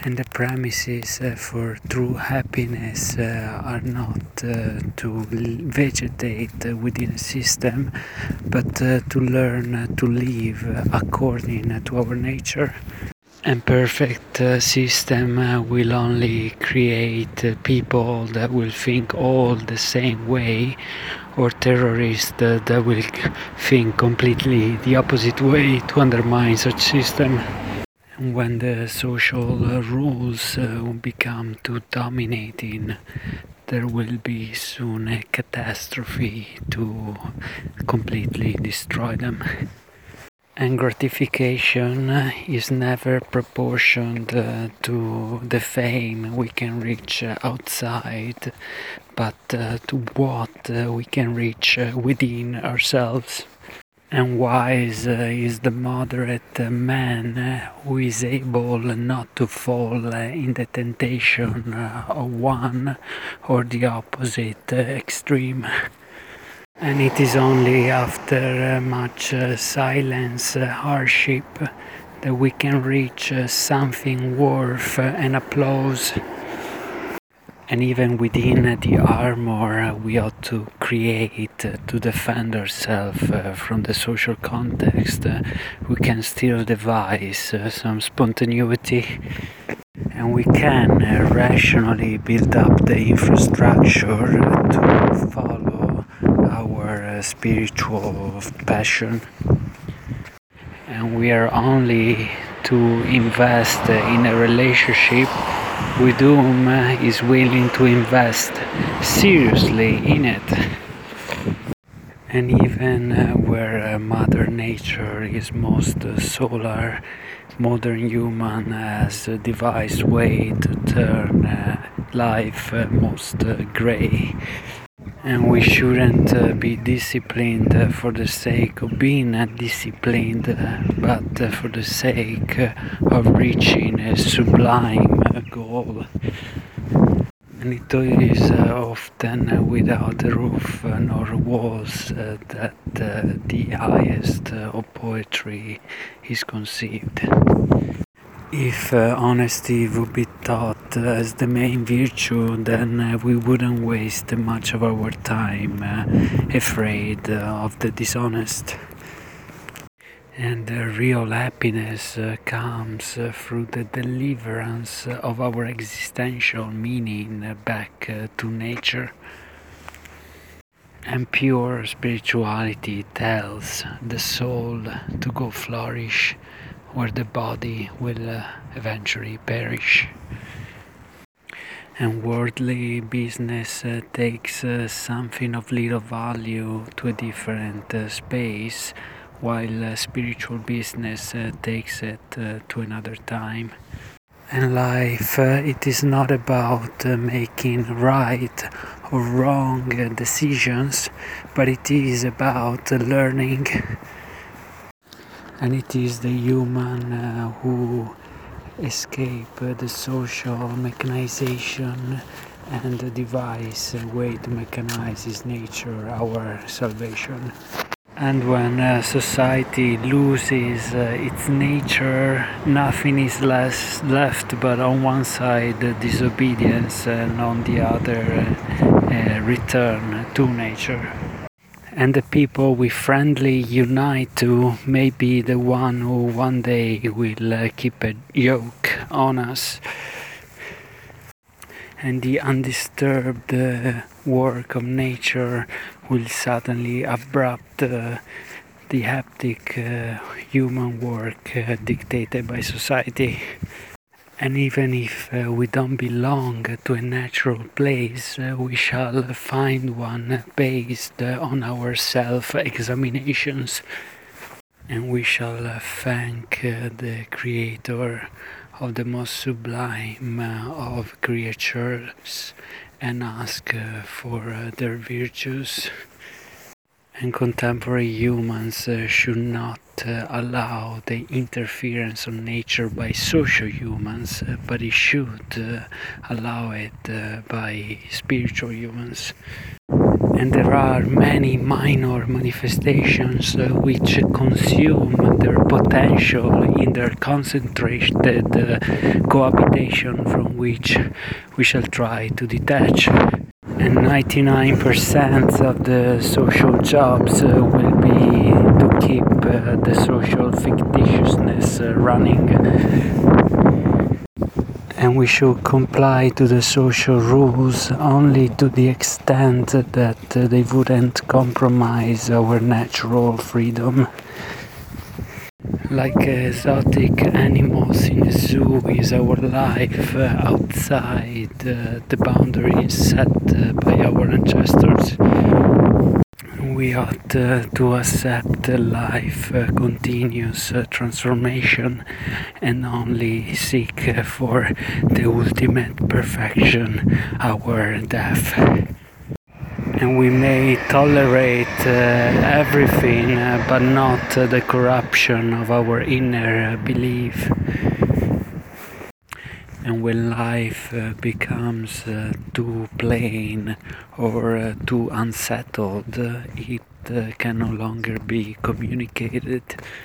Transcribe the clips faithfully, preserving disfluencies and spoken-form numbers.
And the premises uh, for true happiness uh, are not uh, to vegetate uh, within a system, but uh, to learn uh, to live uh, according uh, to our nature. And perfect uh, system uh, will only create uh, people that will think all the same way, or terrorists uh, that will think completely the opposite way to undermine such system. And when the social uh, rules uh, become too dominating, there will be soon a catastrophe to completely destroy them. And gratification is never proportioned uh, to the fame we can reach uh, outside, but uh, to what uh, we can reach uh, within ourselves. And wise uh, is the moderate uh, man uh, who is able not to fall uh, in the temptation uh, of one or the opposite uh, extreme. And it is only after uh, much uh, silence, uh, hardship, that we can reach uh, something worth uh, an applause. And even within uh, the armor uh, we ought to create uh, to defend ourselves uh, from the social context, uh, we can still devise uh, some spontaneity. And we can uh, rationally build up the infrastructure to follow our uh, spiritual passion. And we are only to invest uh, in a relationship with whom uh, is willing to invest seriously in it. And even uh, where uh, Mother Nature is most uh, solar, modern human has a devised way to turn uh, life uh, most uh, grey. And we shouldn't uh, be disciplined uh, for the sake of being uh, disciplined, uh, but uh, for the sake uh, of reaching a sublime uh, goal. And it is uh, often uh, without a roof uh, nor walls uh, that uh, the highest uh, of poetry is conceived. If uh, honesty would be taught uh, as the main virtue, then uh, we wouldn't waste much of our time uh, afraid uh, of the dishonest. And uh, real happiness uh, comes uh, through the deliverance of our existential meaning uh, back uh, to nature. And pure spirituality tells the soul to go flourish where the body will uh, eventually perish. And worldly business uh, takes uh, something of little value to a different uh, space, while uh, spiritual business uh, takes it uh, to another time. And life, uh, it is not about uh, making right or wrong uh, decisions, but it is about uh, learning. And it is the human uh, who escape uh, the social mechanization and uh, devise a way to mechanize his nature, our salvation. And when uh, society loses uh, its nature, nothing is less left but on one side uh, disobedience and on the other uh, uh, return to nature. And the people we friendly unite to may be the one who one day will uh, keep a yoke on us. And the undisturbed uh, work of nature will suddenly abrupt uh, the haptic uh, human work uh, dictated by society. And even if uh, we don't belong to a natural place, uh, we shall find one based uh, on our self-examinations. And we shall uh, thank uh, the Creator of the most sublime uh, of creatures and ask uh, for uh, their virtues. And contemporary humans uh, should not uh, allow the interference of nature by social humans, uh, but it should uh, allow it uh, by spiritual humans. and there are many minor manifestations uh, which consume their potential in their concentrated uh, cohabitation, from which we shall try to detach. And ninety-nine percent of the social jobs uh, will be to keep uh, the social fictitiousness uh, running. And we should comply to the social rules only to the extent that uh, they wouldn't compromise our natural freedom. Like exotic animals in a zoo is our life uh, outside uh, the boundaries set uh, by our ancestors. We ought uh, to accept life uh, continuous uh, transformation and only seek uh, for the ultimate perfection, our death. And we may tolerate uh, everything, uh, but not uh, the corruption of our inner uh, belief. And when life uh, becomes uh, too plain or uh, too unsettled, uh, it uh, can no longer be communicated.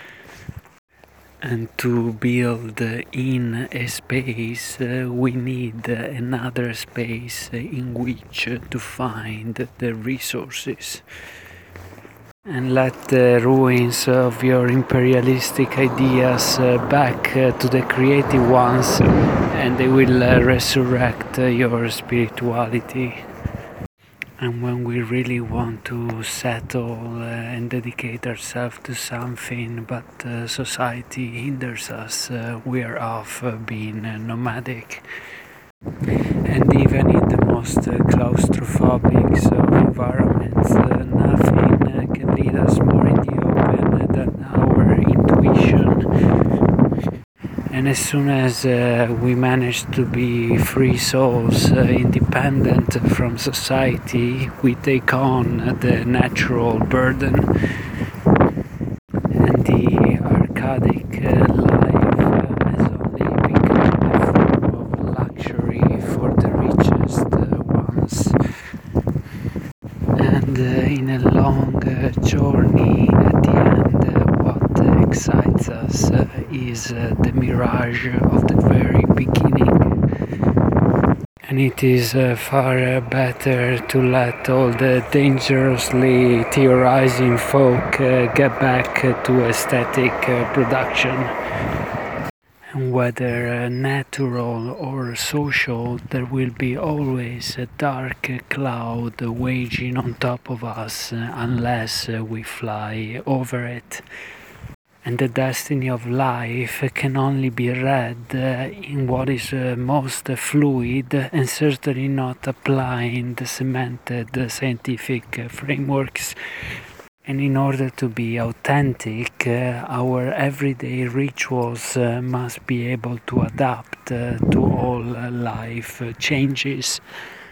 And to build uh, in a space, uh, we need uh, another space uh, in which uh, to find the resources. And let the ruins of your imperialistic ideas uh, back uh, to the creative ones, and they will uh, resurrect uh, your spirituality. And when we really want to settle uh, and dedicate ourselves to something, but uh, society hinders us, uh, we are off uh, being uh, nomadic. And even in the most uh, claustrophobic of environments, uh, nothing uh, can lead us more in the open than our intuition. And as soon as uh, we manage to be free souls, uh, independent from society, we take on the natural burden. And the archaic uh, life uh, has only become a form of luxury for the richest uh, ones. And uh, in a long uh, journey, at the end, uh, what uh, excites us uh, is uh, the mirage of the very beginning. And it is uh, far uh, better to let all the dangerously theorizing folk uh, get back uh, to aesthetic uh, production. And whether uh, natural or social, there will be always a dark cloud waging on top of us uh, unless uh, we fly over it. And the destiny of life can only be read uh, in what is uh, most uh, fluid, and certainly not applying the cemented uh, scientific uh, frameworks. And in order to be authentic, uh, our everyday rituals uh, must be able to adapt uh, to all uh, life uh, changes.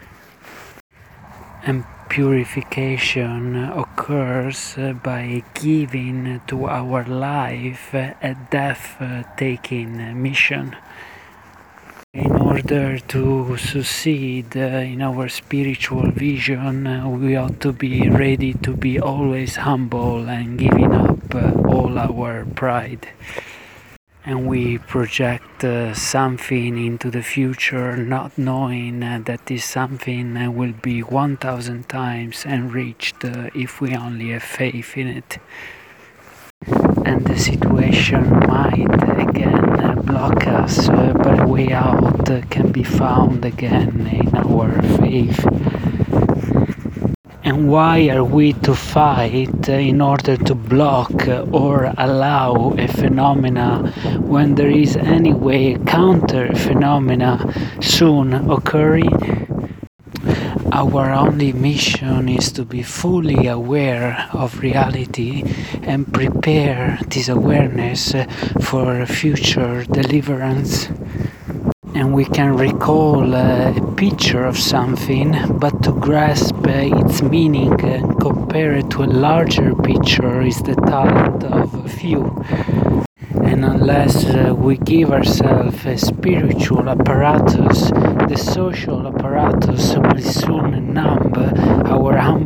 And purification occurs uh, by giving to our life a death-taking mission. In order to succeed uh, in our spiritual vision, uh, we ought to be ready to be always humble and giving up uh, all our pride. And we project uh, something into the future, not knowing uh, that this something uh, will be one thousand times enriched uh, if we only have faith in it. And the situation might again uh, block us, uh, but a way out uh, can be found again in our faith. And why are we to fight in order to block or allow a phenomena when there is anyway a counter phenomena soon occurring? Our only mission is to be fully aware of reality and prepare this awareness for future deliverance. And we can recall uh, a picture of something, but to grasp uh, its meaning and compare it to a larger picture is the talent of a few. And unless uh, we give ourselves a spiritual apparatus, the social apparatus will soon numb our humble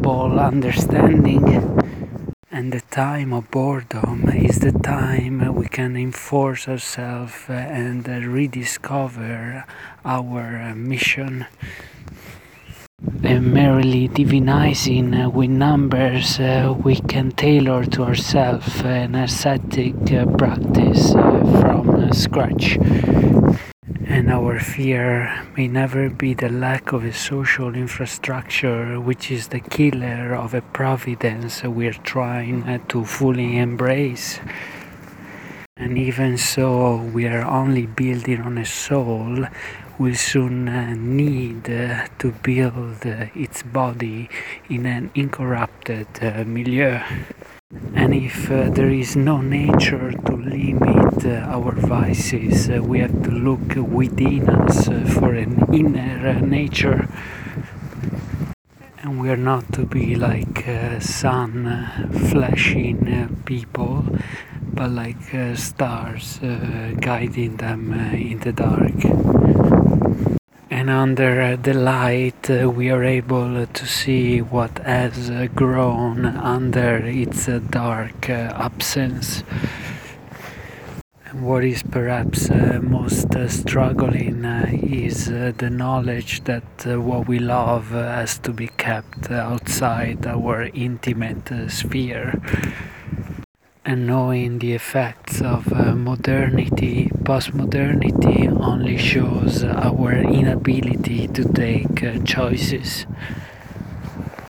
understanding. And the time of boredom is the time we can enforce ourselves and rediscover our mission. And merely divinizing with numbers, uh, we can tailor to ourselves an ascetic uh, practice uh, from uh, scratch. And our fear may never be the lack of a social infrastructure, which is the killer of a providence we're trying uh, to fully embrace. And even so, we are only building on a soul will soon uh, need uh, to build uh, its body in an incorrupted uh, milieu. And if uh, there is no nature to limit uh, our vices, uh, we have to look within us uh, for an inner uh, nature. And we are not to be like uh, sun uh, flashing uh, people, but like uh, stars uh, guiding them uh, in the dark. And under uh, the light uh, we are able uh, to see what has uh, grown under its uh, dark uh, absence. And what is perhaps uh, most uh, struggling uh, is uh, the knowledge that uh, what we love uh, has to be kept outside our intimate uh, sphere. And knowing the effects of uh, modernity, postmodernity only shows our inability to take uh, choices.